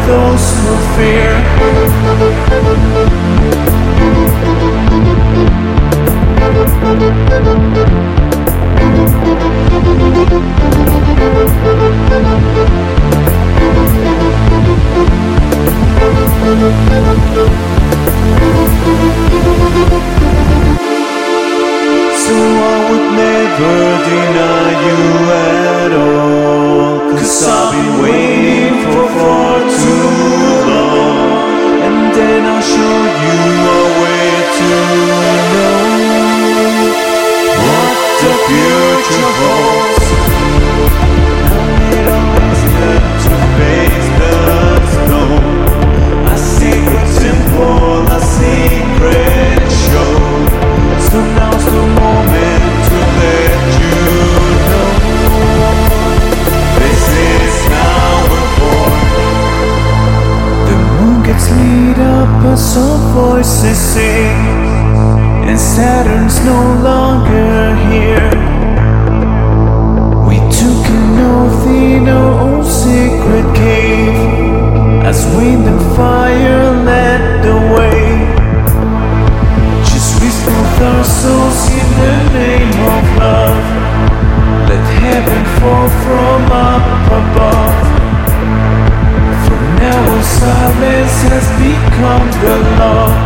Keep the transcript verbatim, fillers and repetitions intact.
those who fear. So I would never deny you at all, 'cause I've been waiting for far too long. And then I'll show you a way to know what the future holds. And it always learn to face the storm. A secret simple, a secret show. So now's the moment to let you know. This is how we're born. The moon gets lit up, but some voices sing, and Saturn's no longer here. We took an oath in our own secret cave, as wind and fire led the way. Just whisper our souls in the name of love. Let heaven fall from up above. From now on silence has become the law.